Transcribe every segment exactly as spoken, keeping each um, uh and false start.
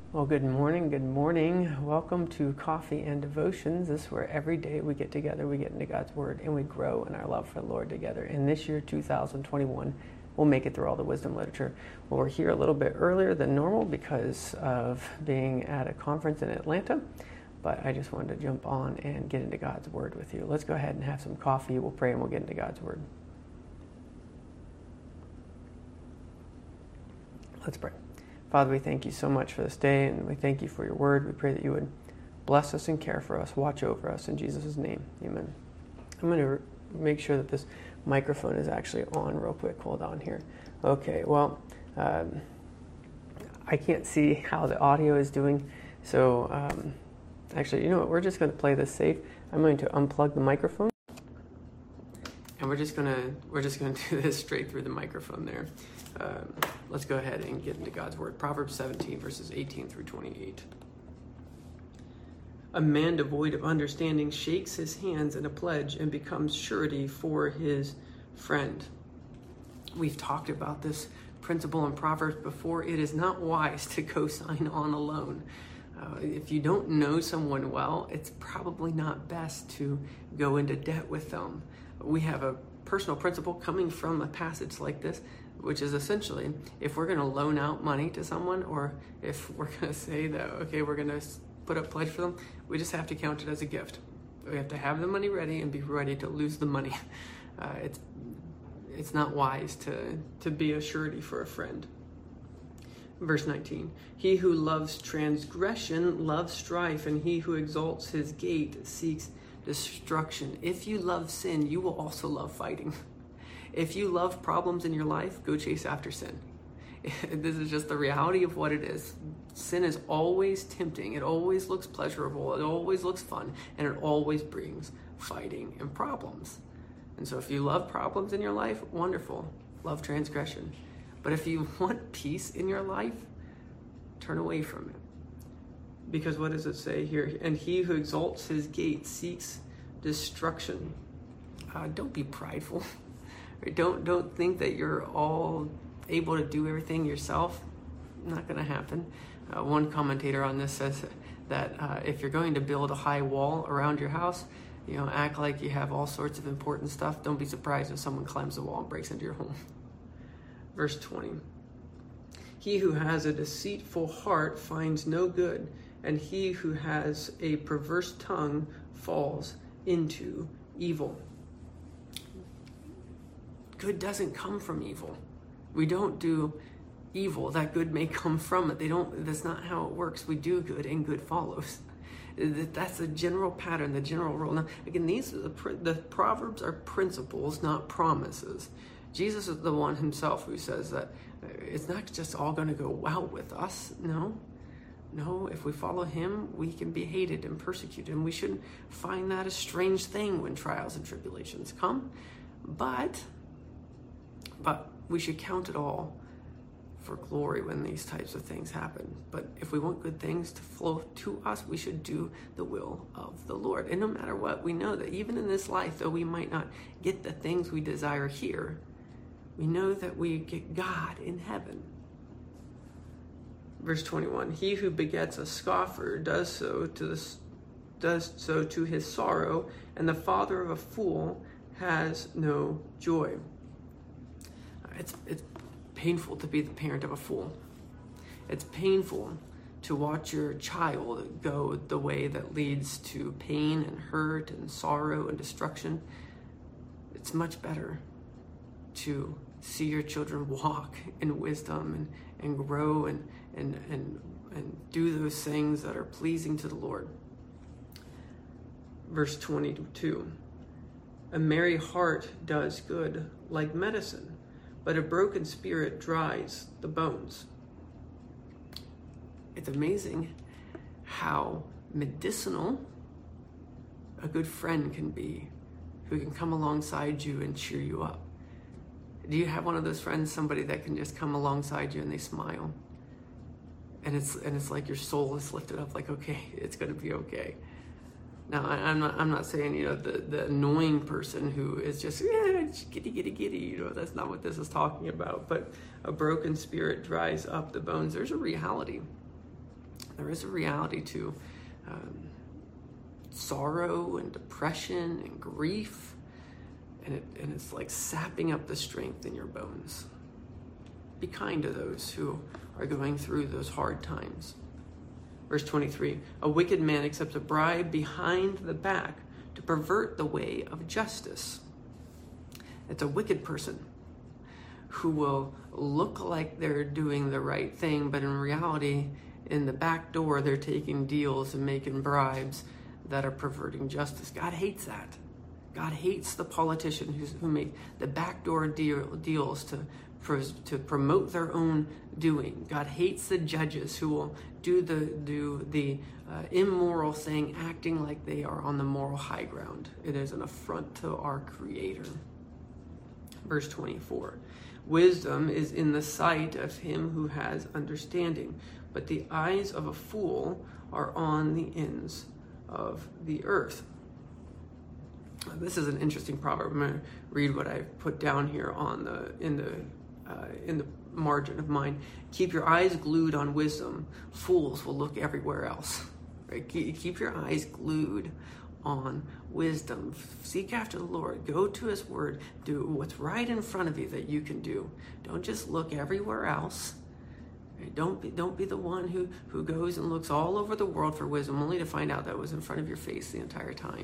Well, good morning, good morning. Welcome to Coffee and Devotions. This is where every day we get together, we get into God's Word, and we grow in our love for the Lord together. And this year, two thousand twenty-one, we'll make it through all the wisdom literature. Well, we're here a little bit earlier than normal because of being at a conference in Atlanta, but I just wanted to jump on and get into God's Word with you. Let's go ahead and have some coffee. We'll pray and we'll get into God's Word. Let's pray. Father, we thank you so much for this day, and we thank you for your word. We pray that you would bless us and care for us, watch over us. In Jesus' name, amen. I'm going to make sure that this microphone is actually on real quick. Hold on here. Okay, well, um, I can't see how the audio is doing, so um, actually, you know what? We're just going to play this safe. I'm going to unplug the microphone, and we're just going to we're just going to do this straight through the microphone there. Um, let's go ahead and get into God's Word. Proverbs seventeen, verses eighteen through twenty-eight. A man devoid of understanding shakes his hands in a pledge and becomes surety for his friend. We've talked about this principle in Proverbs before. It is not wise to co-sign on a loan. Uh, if you don't know someone well, it's probably not best to go into debt with them. We have a personal principle coming from a passage like this, which is essentially, if we're going to loan out money to someone, or if we're going to say that, okay, we're going to put up pledge for them, we just have to count it as a gift. We have to have the money ready and be ready to lose the money. Uh, it's it's not wise to, to be a surety for a friend. Verse nineteen, he who loves transgression loves strife, and he who exalts his gate seeks destruction. If you love sin, you will also love fighting. If you love problems in your life, go chase after sin. This is just the reality of what it is. Sin is always tempting. It always looks pleasurable. It always looks fun. And it always brings fighting and problems. And so if you love problems in your life, wonderful. Love transgression. But if you want peace in your life, turn away from it. Because what does it say here? And he who exalts his gate seeks destruction. Uh, don't be prideful. Don't don't think that you're all able to do everything yourself. Not going to happen. Uh, one commentator on this says that uh, if you're going to build a high wall around your house, you know, act like you have all sorts of important stuff. Don't be surprised if someone climbs the wall and breaks into your home. Verse twenty. He who has a deceitful heart finds no good, and he who has a perverse tongue falls into evil. Good doesn't come from evil. We don't do evil that good may come from it. They don't. That's not how it works. We do good and good follows. That's the general pattern, the general rule. Now, again, these are the, the Proverbs are principles, not promises. Jesus is the one himself who says that it's not just all going to go well with us. No, no. If we follow him, we can be hated and persecuted, and we shouldn't find that a strange thing when trials and tribulations come. But But we should count it all for glory when these types of things happen. But if we want good things to flow to us, we should do the will of the Lord. And no matter what, we know that even in this life, though we might not get the things we desire here, we know that we get God in heaven. Verse twenty-one, he who begets a scoffer does so to this, does so to his sorrow, and the father of a fool has no joy. It's it's painful to be the parent of a fool. It's painful to watch your child go the way that leads to pain and hurt and sorrow and destruction. It's much better to see your children walk in wisdom and, and grow and, and, and, and do those things that are pleasing to the Lord. Verse twenty-two, a merry heart does good like medicine, but a broken spirit dries the bones. It's amazing how medicinal a good friend can be, who can come alongside you and cheer you up. Do you have one of those friends, somebody that can just come alongside you and they smile? And it's and it's like your soul is lifted up, like, okay, it's gonna be okay. Now, I, I'm not I'm not saying, you know, the, the annoying person who is just, yeah, giddy, giddy, giddy, you know, that's not what this is talking about. But a broken spirit dries up the bones. There's a reality There is a reality to um, sorrow and depression and grief, and, it, and it's like sapping up the strength in your bones. Be kind to those who are going through those hard times. Verse twenty-three, a wicked man accepts a bribe behind the back to pervert the way of justice. It's a wicked person who will look like they're doing the right thing, but in reality, in the back door, they're taking deals and making bribes that are perverting justice. God hates that. God hates the politician who's, who make the backdoor deal, deals to, to promote their own doing. God hates the judges who will do the, do the uh, immoral thing, acting like they are on the moral high ground. It is an affront to our Creator. Verse twenty-four, wisdom is in the sight of him who has understanding, but the eyes of a fool are on the ends of the earth. This is an interesting proverb. I'm going to read what I put down here on the in the uh, in the margin of mine. Keep your eyes glued on wisdom. Fools will look everywhere else. Right? Keep your eyes glued on wisdom. Seek after the Lord. Go to His Word. Do what's right in front of you that you can do. Don't just look everywhere else. Right? Don't be don't be the one who who goes and looks all over the world for wisdom, only to find out that it was in front of your face the entire time.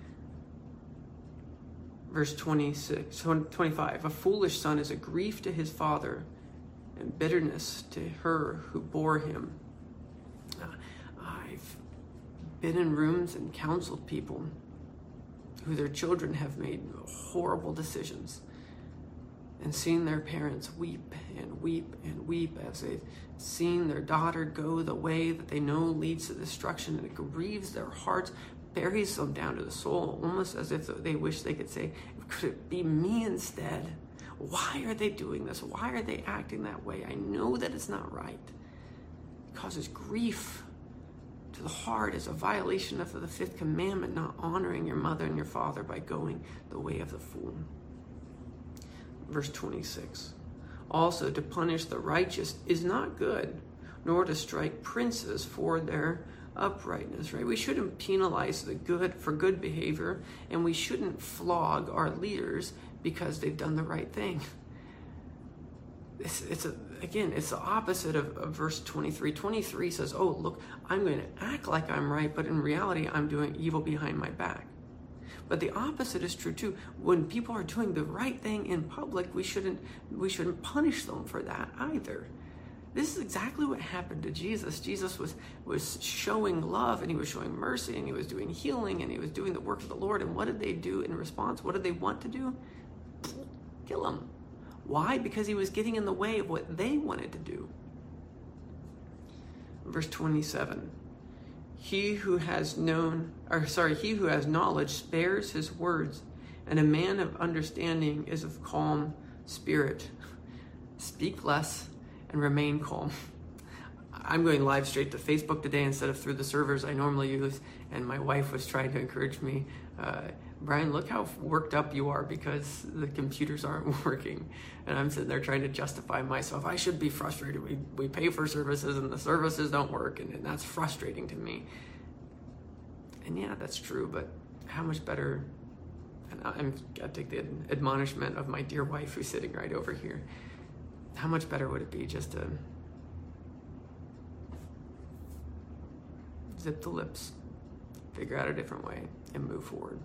Verse twenty-six, twenty-five, a foolish son is a grief to his father, and bitterness to her who bore him. Uh, I've been in rooms and counseled people who their children have made horrible decisions, and seen their parents weep and weep and weep as they've seen their daughter go the way that they know leads to destruction, and it grieves their hearts, buries them down to the soul, almost as if they wish they could say, could it be me instead? Why are they doing this? Why are they acting that way? I know that it's not right. It causes grief to the heart as a violation of the fifth commandment, not honoring your mother and your father by going the way of the fool. Verse twenty-six, also to punish the righteous is not good, nor to strike princes for their uprightness, right? We shouldn't penalize the good for good behavior, and we shouldn't flog our leaders because they've done the right thing. It's, it's a, again, it's the opposite of, of verse twenty-three. twenty-three says, oh, look, I'm going to act like I'm right, but in reality, I'm doing evil behind my back. But the opposite is true too. When people are doing the right thing in public, we shouldn't, we shouldn't punish them for that either. This is exactly what happened to Jesus. Jesus was, was showing love, and he was showing mercy, and he was doing healing, and he was doing the work of the Lord. And what did they do in response? What did they want to do? Kill him. Why? Because he was getting in the way of what they wanted to do. Verse twenty-seven. He who has known, or sorry, he who has knowledge spares his words, and a man of understanding is of calm spirit. Speak less and remain calm. I'm going live straight to Facebook today instead of through the servers I normally use, and my wife was trying to encourage me, uh, Brian, look how worked up you are because the computers aren't working. And I'm sitting there trying to justify myself. I should be frustrated. We we pay for services and the services don't work, and, and that's frustrating to me. And yeah, that's true, but how much better, and I'm, I take the admonishment of my dear wife who's sitting right over here. How much better would it be just to zip the lips, figure out a different way, and move forward?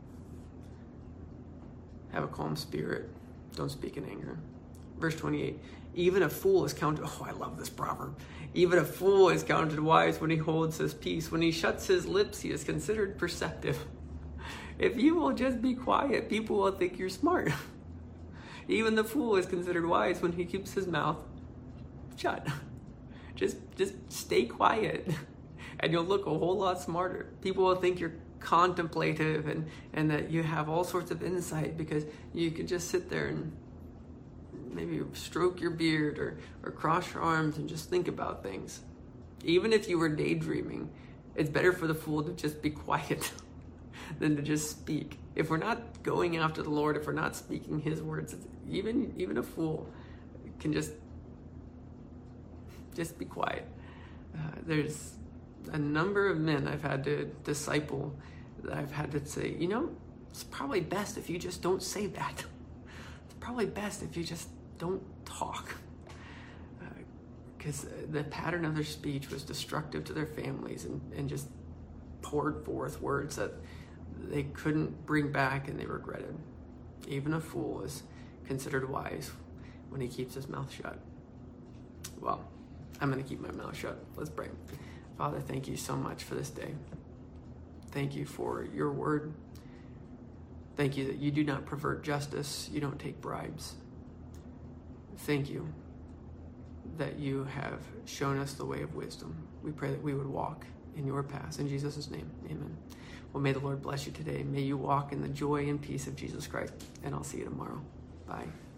Have a calm spirit. Don't speak in anger. Verse twenty-eight, even a fool is counted, oh, I love this proverb. Even a fool is counted wise when he holds his peace. When he shuts his lips, he is considered perceptive. If you will just be quiet, people will think you're smart. Even the fool is considered wise when he keeps his mouth shut. Just, just stay quiet, and you'll look a whole lot smarter. People will think you're contemplative and, and that you have all sorts of insight because you can just sit there and maybe stroke your beard or, or cross your arms and just think about things. Even if you were daydreaming, it's better for the fool to just be quiet than to just speak. If we're not going after the Lord, if we're not speaking His words, even even a fool can just just be quiet. Uh, there's a number of men I've had to disciple that I've had to say, you know, it's probably best if you just don't say that. It's probably best if you just don't talk. Because uh, the pattern of their speech was destructive to their families and, and just poured forth words that they couldn't bring back and they regretted. Even a fool is considered wise when he keeps his mouth shut. Well, I'm going to keep my mouth shut. Let's pray. Father, thank you so much for this day. Thank you for your word. Thank you that you do not pervert justice. You don't take bribes. Thank you that you have shown us the way of wisdom. We pray that we would walk in your paths. In Jesus' name, amen. Well, may the Lord bless you today. May you walk in the joy and peace of Jesus Christ. And I'll see you tomorrow. Bye.